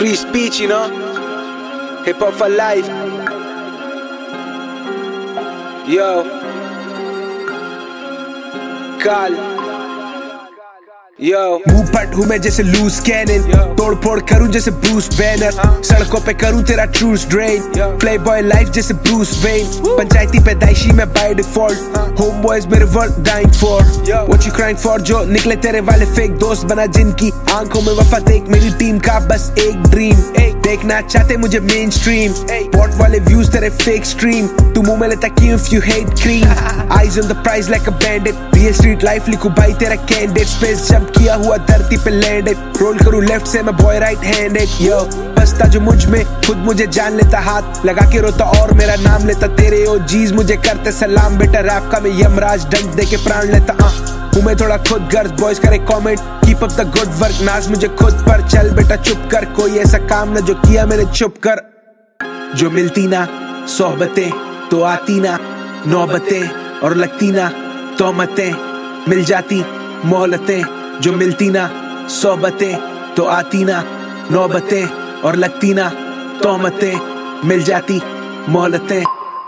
Free speech, you know. Hip hop for life. Yo. Kal. मुंह फट हूँ मैं जैसे लूज कैनन, तोड़ फोड़ करूँ जैसे ब्रूस बैनर, सड़कों पे करूँ तेरा ट्रूस ड्रेन, प्ले बॉय लाइफ जैसे ब्रूस वेन, पंचायती पैदाइशी में बाय डिफॉल्ट, होम बॉयज मेरे world dying for, what you crying for, जो निकले तेरे वाले फेक दोस्त बना जिनकी आंखों में वफा देख मेरी टीम का बस एक ड्रीम, देखना चाहते मुझे मेन स्ट्रीम, पॉट वाले व्यूज तेरे फेक स्ट्रीम, तू मुंह में लेता क्यों if you hate cream, eyes on the prize like a bandit, real street life लिखूं भाई तेरा कैंडिडेट, स्पेस जंप किया हुआ धरती पे लैंडेड, रोल करूं लेफ्ट से मैं बॉय राइट हैंडेड, यो बसता जो मुझ में खुद मुझे जान लेता, हाथ लगा के रोता और मेरा नाम लेता, तेरे ओ जीज मुझे करते सलाम, बेटा रैप का मैं यमराज डंक दे के प्राण लेता, हूँ मैं थोड़ा खुद गर्ज, बॉयज करे comment, keep up the good work, नाज मुझे खुद पर, चल बेटा चुप कर, कोई ऐसा काम ना जो किया मैंने चुप कर, जो मिलती ना सोहबतें तो आती ना नौबतें और लगती ना तोहमतें, मिल जाती मोहलतें, जो मिलती ना सोहबतें तो आती ना नौबतें और लगती ना तोहमतें, मिल जाती मोहलतें।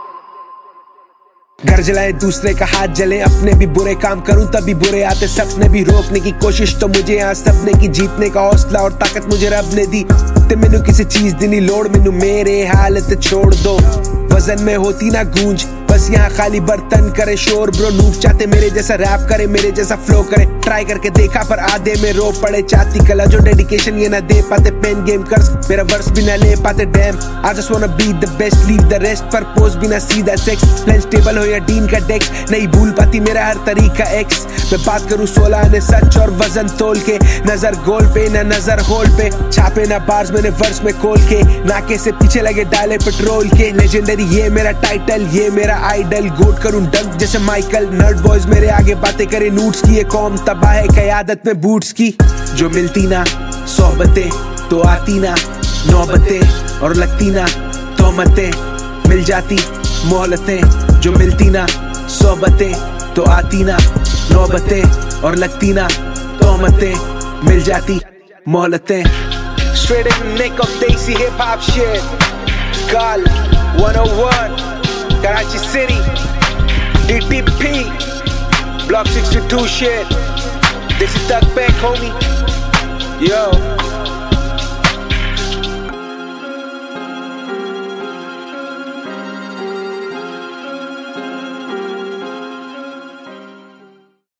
घर जलाए दूसरे का हाथ जले, अपने भी बुरे काम करूं तभी बुरे आते, सपने भी रोकने की कोशिश तो मुझे यहाँ सपने की, जीतने का हौसला और ताकत मुझे रब ने दी, ते मैनू किसी चीज दी नहीं लोड़, मैनू मेरे हालत छोड़ दो, वजन में होती ना गूंज, बस यहाँ खाली बर्तन करे शोर, ब्रो नूब चाहते मेरे जैसा रैप करे, मेरे जैसा फ्लो करे, ट्राई करके देखा पर आधे में रो पड़े, चाहती कला जो डेडिकेशन ये ना दे पाते, पेन गेम कर्स मेरा वर्स भी ना ले पाते, damn I just wanna be the best, leave the rest पर पोज भी ना सीधा सेक्स, लंच टेबल हो या डीन का डेस्क, नहीं भूल पाती मेरा हर तरीका एक्स, मैं बात करूँ 16 ने सच और वजन तोल के, नजर गोल पे ना नजर होल पे, छापे ना बार्स मैंने वर्स में खोल के, नाके से पीछे लगे डाले पेट्रोल के, लेजेंडरी ये मेरा टाइटल, ये मेरा आइडल, गोट करूं डंक जैसे माइकल, नर्ड बॉयज मेरे आगे बातें करे नूट्स की, ये कौम तबाह है कयादत में बूट्स की, जो मिलती ना सोहबतें तो आती ना नौबतें और लगती ना तोहमतें, मिल जाती मोहलतें, जो मिलती ना सोहबतें तो आती ना नौबतें और लगती ना तोहमतें, मिल जाती मोहलतें। Straight in the neck of Desi hip hop shit, Kal 101, Karachi City, DTP, Block 62 shit, this is Duck Back homie, yo.